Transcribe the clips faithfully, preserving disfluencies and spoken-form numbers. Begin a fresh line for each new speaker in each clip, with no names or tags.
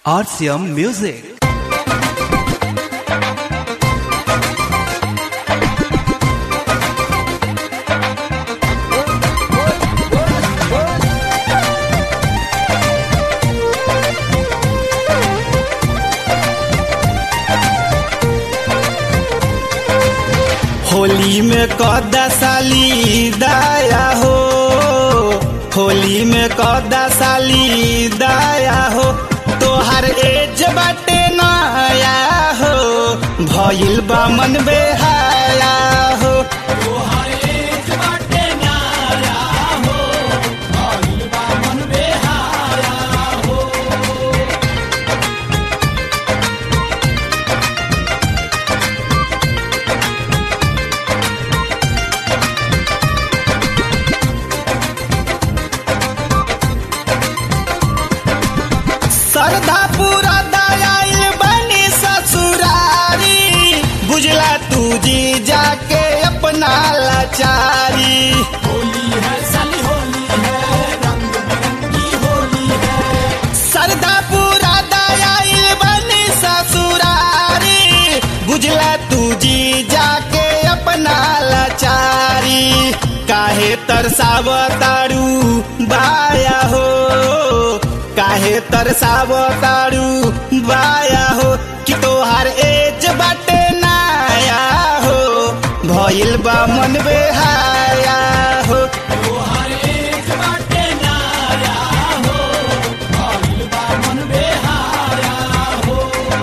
R C M Music.
Holi में कौदा साली दाया हो, होली में कौदा साली दाया हो, तोहर एज बाटे नया हो, भइल बा मन बेहाया हो। तोहर एज बाटे नया हो, भइल बा मन बेहाया हो। श्रद्धा पूरा दयाल बनी ससुरारी, बुझला तू जी जाके अपना लाचारी। होली है साली होली है, रंग बिरंगी होली है। श्रद्धा पूरा दयाल बनी ससुरारी, बुझला तू जी जाके अपना लाचारी। काहे तरसावतारू बाया हो, काहे तरसावतारू बाया हो, कि तोहार एज बाटे नाया हो, भइल बा मन बेहाया हो। तोहार एज बाटे नाया हो, भइल बा मन बेहाया हो।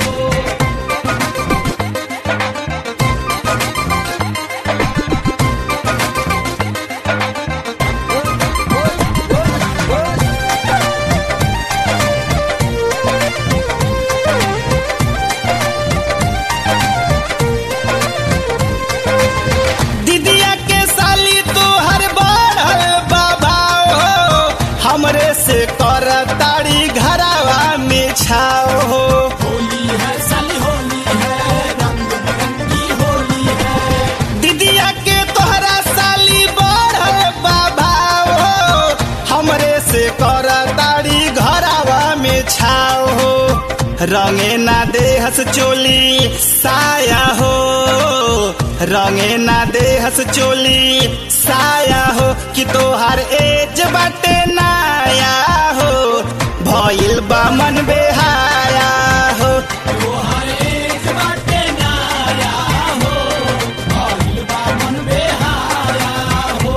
दीदिया के साली तोहर बढ़ल बाबाओ हो, हमरे से कर ताड़ी घरावा में छाओ हो। होली है साली होली है, रंग बिरंगी होली है। दीदिया के तोहरा साली बढ़ल बाबाओ हो, हमरे से कर ताड़ी घरावा में छाओ हो। रंगे ना देहस चोली साया हो, रंगे ना देहस चोली साया हो, कि तोहार एज बाटे नाया हो, भइल बा मन बेहाया हो। तोहार एज बाटे नाया हो, भइल बा मन बेहाया हो।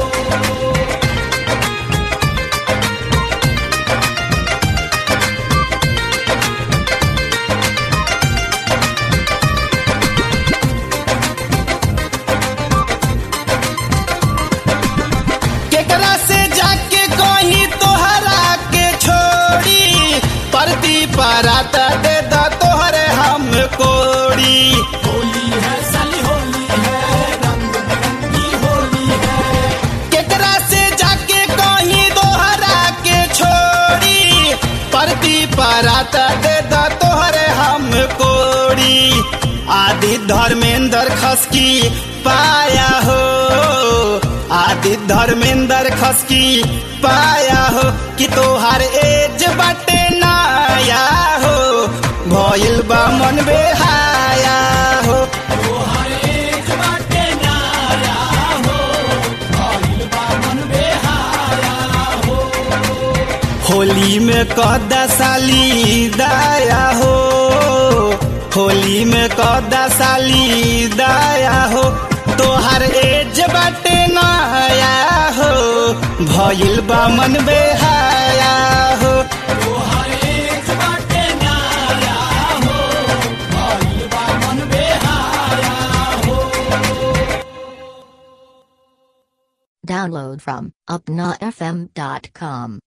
केकरा से जाके कहीं तोहरा के छोड़ी, परती परात दे द तोहरे हम कोड़ी। होली है साली होली है, रंग बिरंगी होली है। केकरा से जाके कहीं तोहरा के छोड़ी, परती परात दे द तोहरे हम कोड़ी। आदि धर्मेंद्र खसकी पाया हो, आदि धर्मेंद्र खसकी पाया हो, कि तोहार एज बाटे नाया हो, भइल बा मन बेहाया हो। तोहार एज बाटे नाया हो, भइल बा मन बेहाया हो। होली में कौदा साली दाया हो, होली में कौदा साली दाया हो, तोहार एज बाटे नया हो, भइल बा मन बेहाया हो। तोहार एज बाटे नया हो, भइल बा मन बेहाया हो।
Download from upna f m dot com.